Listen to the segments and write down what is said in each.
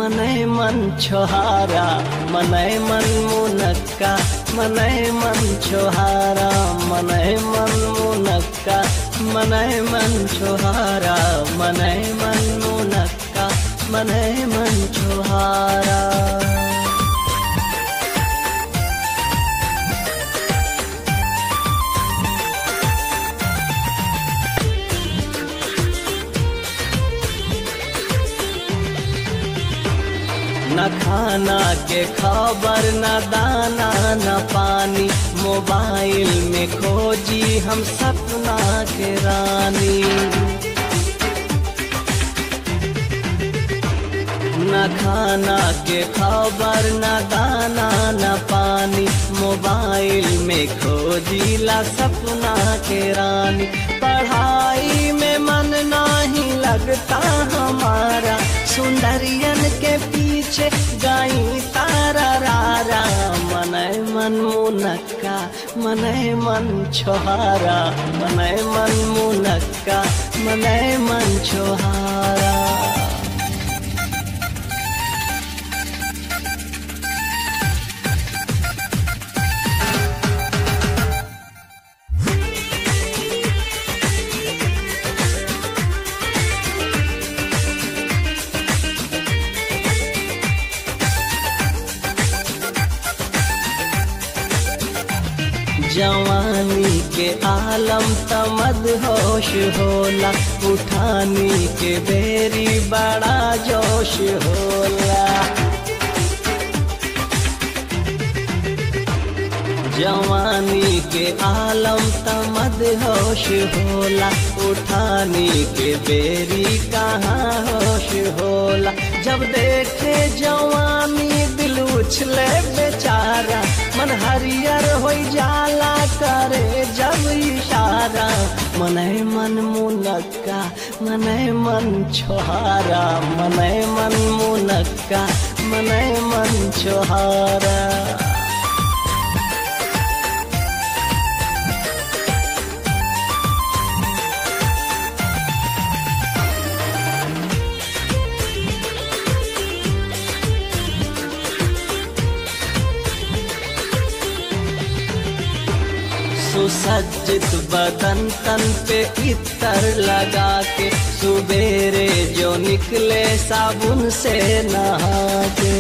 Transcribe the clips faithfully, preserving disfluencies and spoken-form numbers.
मनय मन छोहारा मनय मन मुनक्का मनय मन छोहारा मनय मन मुनक्का मनय मन छोहारा मनय मन मुनक्का मनय मन छोहारा। न खाना के खबर न दाना न पानी, मोबाइल में खोजी हम सपना के रानी। न खाना के खबर न दाना न पानी, मोबाइल में खोजी ला सपना के रानी। पढ़ाई में मन नहीं लगता हमारा, सुंदरियन के पीछे गाई तारा रारा। मनय मन मुनक्का मनय मन छोहारा मनय मन मुनक्का मनय मन छोहारा। जवानी के आलम तमद होश होला, उठानी के बेरी बड़ा जोश होला। जवानी के आलम तमद होश होला, उठानी के बेरी कहाँ होश होला। जब देखे जवानी दिल उछले बेचारा, मन हरियर हो जाला करे जब इशारा। मनय मन मुनक्का मनय मन छोहारा मनय मन मुनक्का मनय मन छोहारा। सुसज्जित बदन तन पे इत्र लगा के, सुबेरे जो निकले साबुन से नहा के।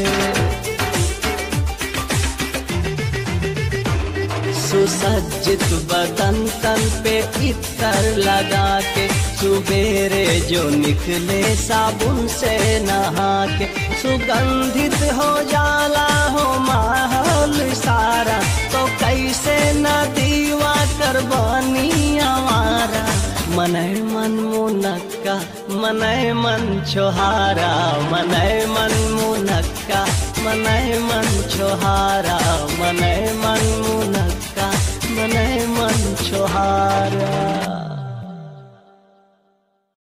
सुसज्जित बदन तन पे इत्र लगा के, सुबेरे जो निकले साबुन से नहा के। सुगंधित हो जाला हो माहौल सारा, तो कैसे न दीवा करबानी आवारा। मनय मन मुनक्का मनय मन छोहारा मनय मन मुनक्का मनय मन छोहारा मनय मन मुनक्का मनय मन छोहारा।